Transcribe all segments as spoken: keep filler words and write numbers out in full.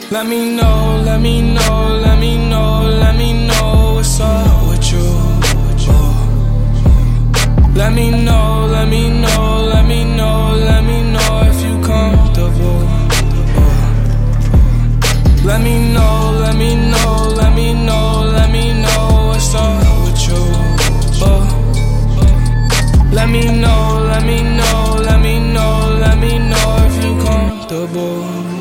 Let me know, let me know, let me know, let me know what's up with you. Let me know, let me know, let me know, let me know if you comfortable. Let me know, let me know, let me know, let me know what's up with you. Let me know, let me know, let me know, let me know if you comfortable.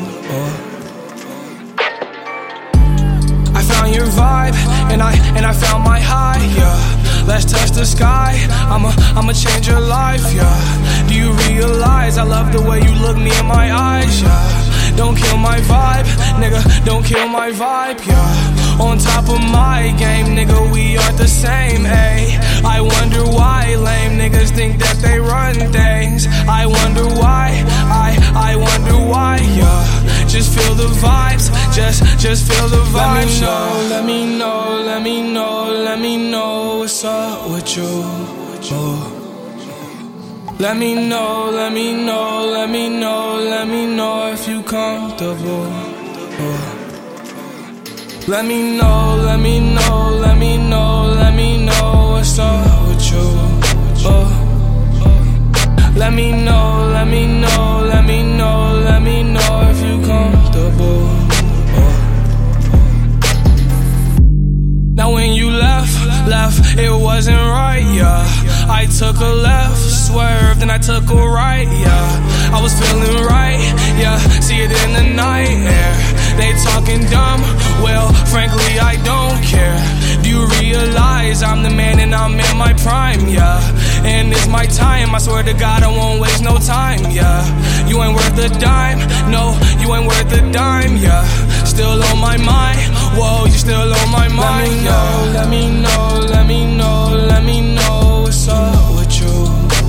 I found your vibe, and I and I found my high, yeah. Let's touch the sky, I'ma, I'ma change your life, yeah. Do you realize I love the way you look me in my eyes, yeah. Don't kill my vibe, nigga, don't kill my vibe, yeah. On top of my game, nigga, we aren't the same, ayy. I wonder why lame niggas think that they run things. I wonder why, I, I wonder why, yeah. Just feel the vibes, just, just feel the vibes. Let me know, let me know, let me know, let me know what's up with you. Oh. Let me know, let me know, let me know, let me know if you comfortable. Oh. Let me know, let me know, let me know, let me know what's up with you. Oh. Let me know, let me know, let me know, let me know if you comfortable. Oh. Now when you left, left, it wasn't right, yeah. I took a left, swerved, and I took a right, yeah. I was feeling right, yeah, see it in the night air. They talking dumb, well, frankly, I don't care. Do you realize I'm the man and I'm in my prime, yeah. And it's my time, I swear to God I won't waste no time, yeah. You ain't worth a dime, no, you ain't worth a dime, yeah. Still on my mind, whoa, you still on my mind, yeah. Let me know, let me know, let me know what's up with you.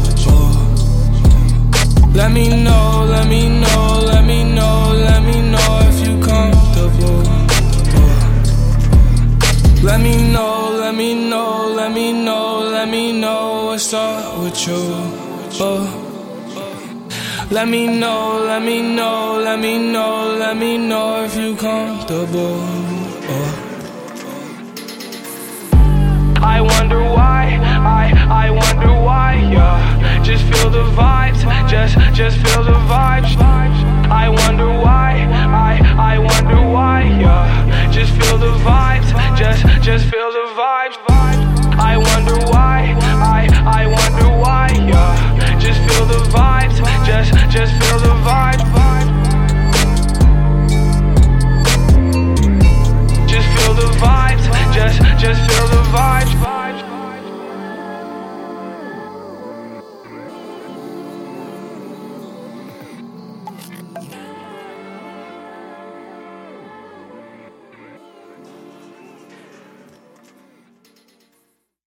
Let me know, let me know, let me know, let me know if you comfortable. Let me know, let me know, let me know, let me know what's up with you. Let me know, let me know, let me know, let me know if you comfortable. I wonder why, I, I wonder why, yeah. Just feel the vibes, just, just feel the vibes. I wonder why, I, I wonder